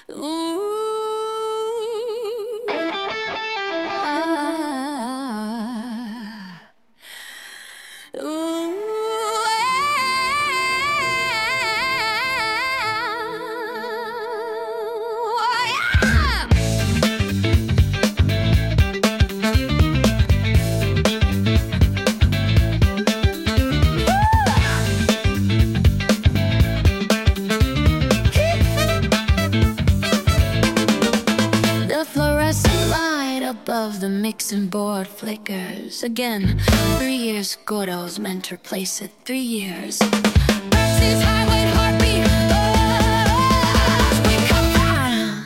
Ooh, ooh, yeah. The fluorescent light above the mixing board flickers again. 3 years, Gordo's meant to replace it. 3 years. Mercy's highway heartbeat. We come down.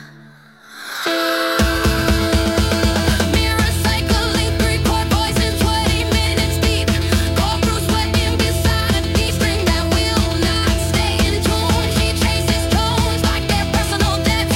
Mirror cycling, 3-chord voices, 20 minutes deep. Cold brew sweating beside a D-string that will not stay in tune. She chases tones like their personal debts.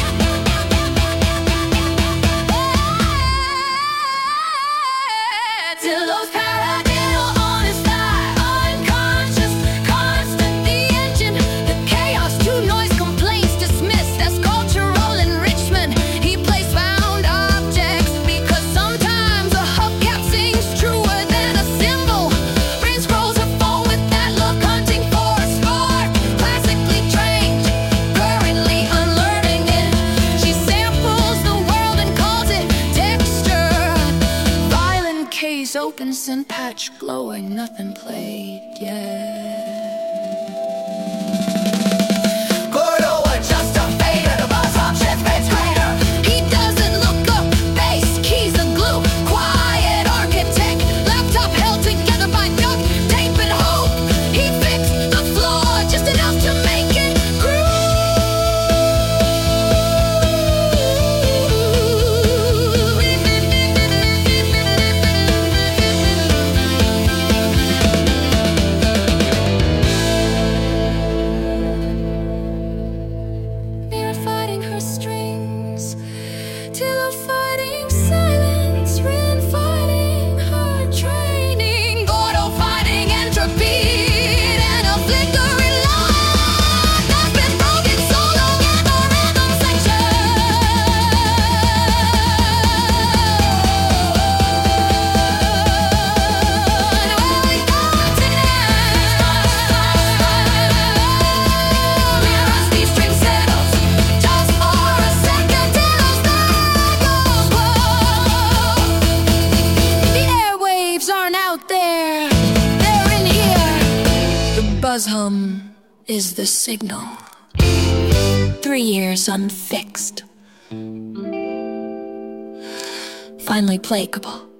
Till those paradiddle on his thigh, unconscious, constant, the engine, the chaos, 2 noise complaints dismissed as cultural enrichment. He plays found objects because sometimes a hubcap sings truer than a symbol. Brain scrolls her phone with that look, hunting for a spark. Classically trained, currently unlearning it. She samples the world and calls it texture. Violent case, open scent patch glowing, nothing played yet. Gordo adjusts a fader, the buzz hop shift bits greater. He doesn't look up, bass keys a glue. Quiet architect, laptop held together by duct tape and hope. He fixed the floor just enough to make it Mirror fighting her strings till a fighting silence ran fighting her training. Gordo fighting entropy and a flickering light that's been broken so long in the rhythm section. Where we go tonight? Mirrors, these string settles just for a second till the sky goes low. The airwaves aren't out there, they're in here. The buzz hum is the signal. 3 years unfixed. Finally placable.